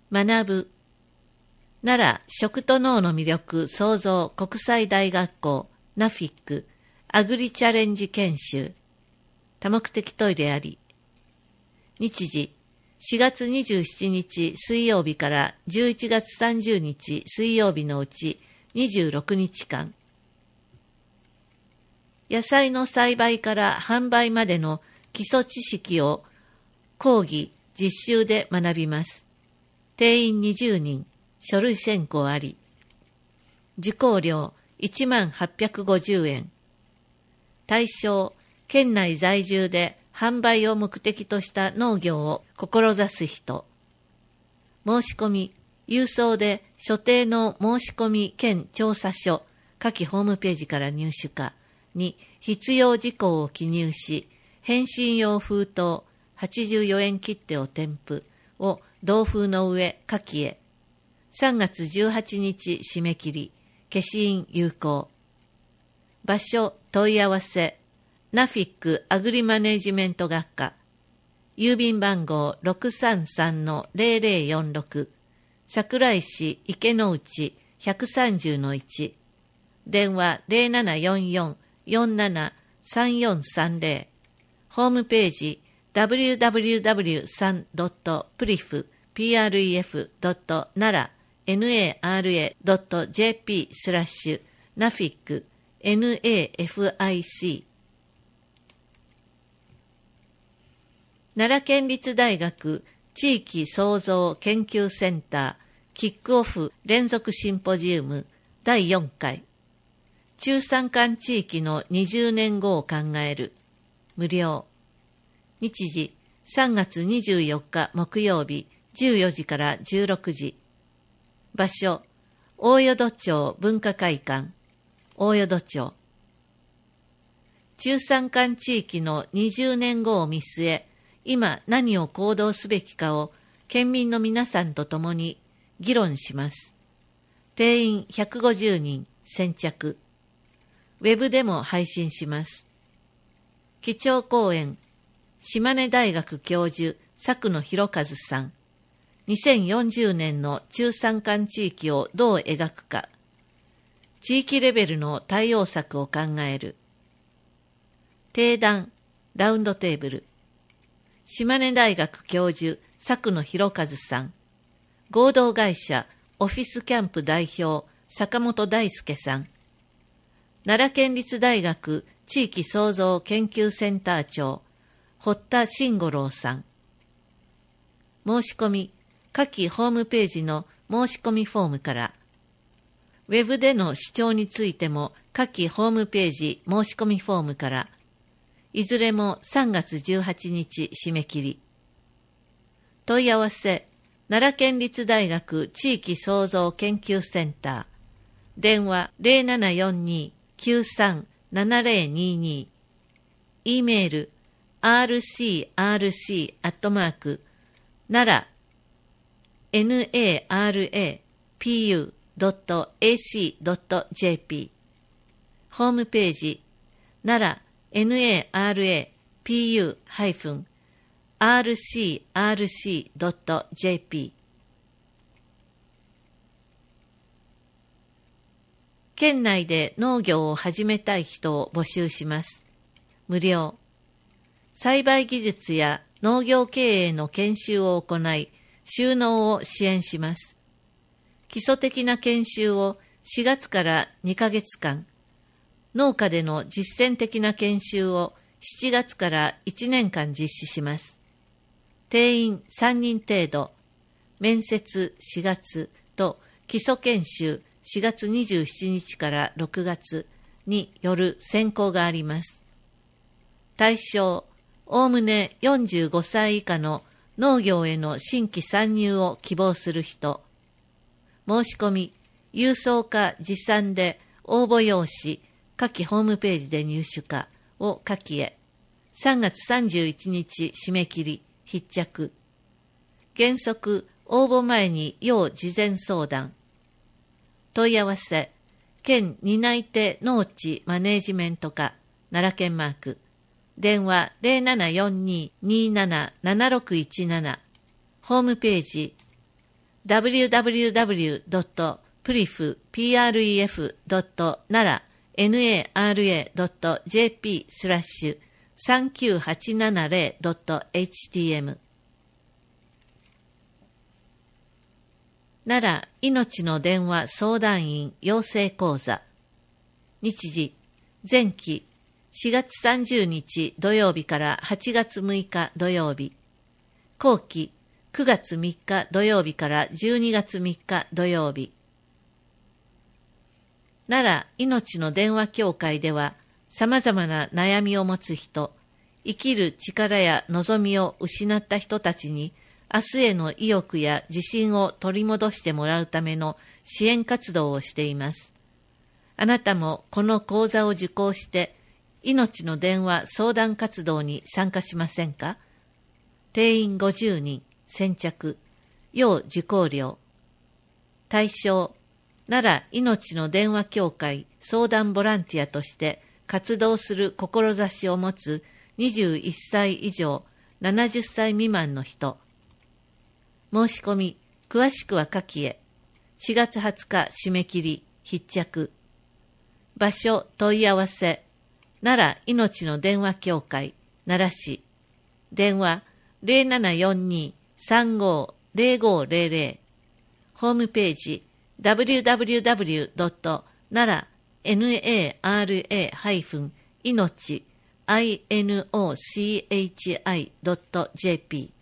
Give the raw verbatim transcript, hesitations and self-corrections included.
学ぶ。奈良食と農の魅力創造国際大学校ナフィックアグリチャレンジ研修。多目的トイレあり。日時しがつにじゅうしちにち水曜日からじゅういちがつさんじゅうにち水曜日のうちにじゅうろくにちかん。野菜の栽培から販売までの基礎知識を講義、実習で学びます。定員にじゅうにん、書類選考あり。受講料いちまんはっぴゃくごじゅうえん。対象、県内在住で販売を目的とした農業を志す人。申し込み、郵送で所定の申し込み兼調査書、下記ホームページから入手かに必要事項を記入し、返信用封筒はちじゅうよえん切手を添付を同封の上下記へ。さんがつじゅうはちにち締め切り、消印有効。場所問い合わせ。ナフィックアグリマネジメント学科。郵便番号 ろくさんさんのぜろぜろよんろく。桜井市池之内 ひゃくさんじゅうのいち。電話 ゼロななよんよん よんなな さんよんさんぜろ。ホームページ ダブリューダブリューダブリューさん ドット プリフ プレフ ドット ナラ ナラ ドット ジェーピー スラッシュ ナフィック ナフィック奈良県立大学地域創造研究センターキックオフ連続シンポジウムだいよんかい。中山間地域のにじゅうねんごを考える。無料。日時さんがつにじゅうよっか木曜日じゅうよじからじゅうろくじ。場所大淀町文化会館大淀町。中山間地域のにじゅうねんごを見据え、今何を行動すべきかを県民の皆さんと共に議論します。定員ひゃくごじゅうにん先着。ウェブでも配信します。基調講演、島根大学教授佐久野博一さん。にせんよんじゅうねんの中山間地域をどう描くか。地域レベルの対応策を考える。定談、ラウンドテーブル。島根大学教授佐久野博一さん。合同会社オフィスキャンプ代表坂本大輔さん。奈良県立大学地域創造研究センター長堀田慎五郎さん。申し込み、下記ホームページの申し込みフォームから。ウェブでの視聴についても下記ホームページ申し込みフォームから。いずれもさんがつじゅうはちにち締め切り。問い合わせ、奈良県立大学地域創造研究センター。電話 ゼロななよんに きゅうさん ななぜろにに。E メール アールシーアールシー アットマーク奈良 ナラ ピーユー ドット エーシー ドット ジェーピー。ホームページ奈良ナラ ピーユー アールシーアールシー ドット ジェーピー。 県内で農業を始めたい人を募集します。無料。栽培技術や農業経営の研修を行い、就農を支援します。基礎的な研修をしがつからにかげつかん、農家での実践的な研修をしちがつからいちねんかん実施します。定員さんにん程度、面接しがつと基礎研修しがつにじゅうしちにちからろくがつによる選考があります。対象、おおむねよんじゅうごさい以下の農業への新規参入を希望する人。申し込み、郵送か持参で応募用紙、下記ホームページで入手かを下記へ。さんがつさんじゅういちにち締め切り、必着。原則、応募前に要事前相談。問い合わせ、県担い手農地マネージメント課、奈良県マーク。電話 ゼロななよんに にーなな ななろくいちなな。ホームページ、 ダブリューダブリューダブリュードットプリフ ドットナラ nara.jp スラッシュさんきゅうはちななゼロドットエイチティーエム 奈良いのちの電話相談員養成講座。日時前期しがつさんじゅうにち土曜日からはちがつむいか土曜日。後期くがつみっか土曜日からじゅうにがつみっか土曜日。奈良いのちの電話協会では、様々な悩みを持つ人、生きる力や望みを失った人たちに、明日への意欲や自信を取り戻してもらうための支援活動をしています。あなたもこの講座を受講して、いのちの電話相談活動に参加しませんか？定員ごじゅうにん、先着、要受講料。対象、奈良いのちの電話協会相談ボランティアとして活動する志を持つにじゅういっさい以上ななじゅっさい未満の人。申し込み、詳しくは下記へ。しがつはつか締め切り、必着。場所、問い合わせ。奈良いのちの電話協会、奈良市。電話、ゼロななよんに さんご ゼロごゼロゼロ。ホームページ、ダブリューダブリューダブリュードットナラ エヌエーアールエー いのち イノチ ドットジェーピー